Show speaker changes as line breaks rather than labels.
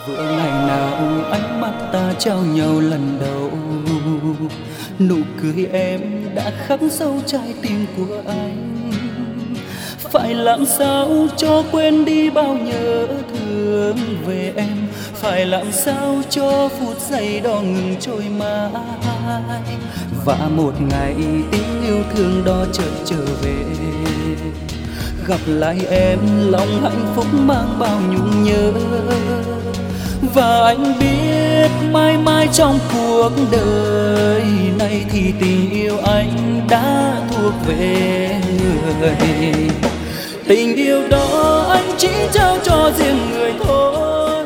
vừa ngày nào ánh mắt ta trao nhau lần đầu, nụ cười em đã khắc sâu trái tim của anh. Phải làm sao cho quên đi bao nhớ thương về em, phải làm sao cho phút giây đó ngừng trôi mãi. Và một ngày tiếng yêu thương đó chợt trở về, gặp lại em lòng hạnh phúc mang bao nhung nhớ. Và anh biết mãi mãi trong cuộc đời này thì tình yêu anh đã thuộc về người. Tình yêu đó anh chỉ trao cho riêng người thôi.